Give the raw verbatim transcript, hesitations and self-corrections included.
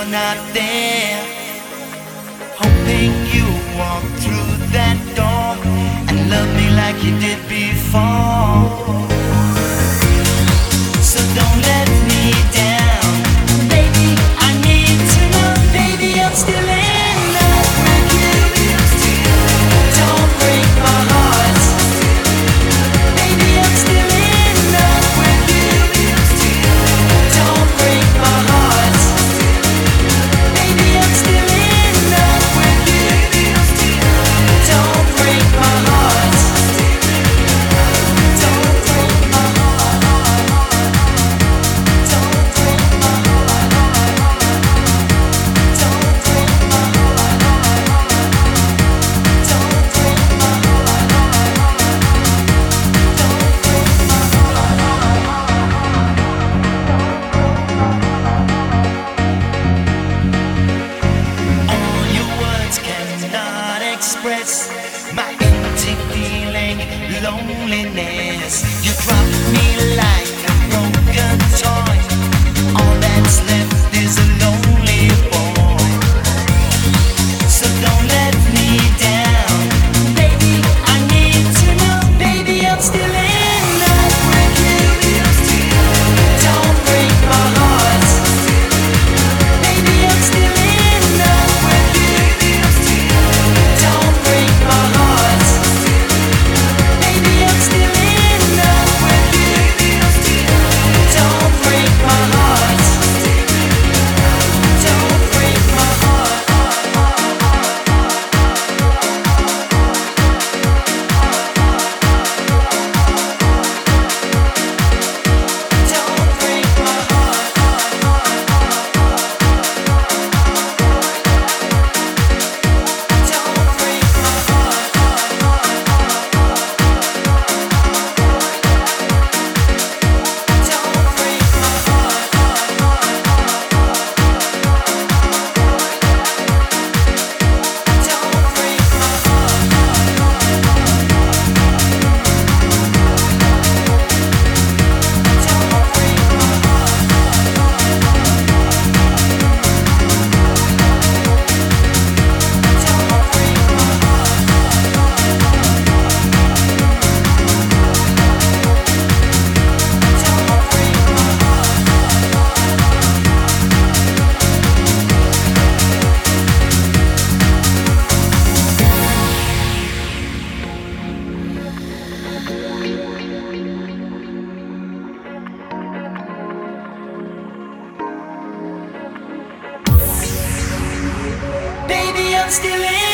you're not there. Hoping you walk through that door and love me like you did before. So don't let me down, baby. I need to know, baby, I'm still in love with you. Don't break my heart, baby, I'm still in love with you. Don't break my heart, baby, I'm still in love with you. Don't break my heart, don't break my heart, don't break my heart, don't break my heart, don't break my heart, don't break my heart. All your words cannot express my empty feeling, loneliness. You drop me like a broken toy. All that's left is a lonely boy. So don't let me down, baby. I need to know, baby, I'm still in love with you. Don't break my heart, baby, I'm still in love with you. Don't break my heart, baby, I'm still in love with you. Don't break my heart, don't break my heart, don't break my heart, don't break my heart, don't break my heart, don't break my baby, I'm still in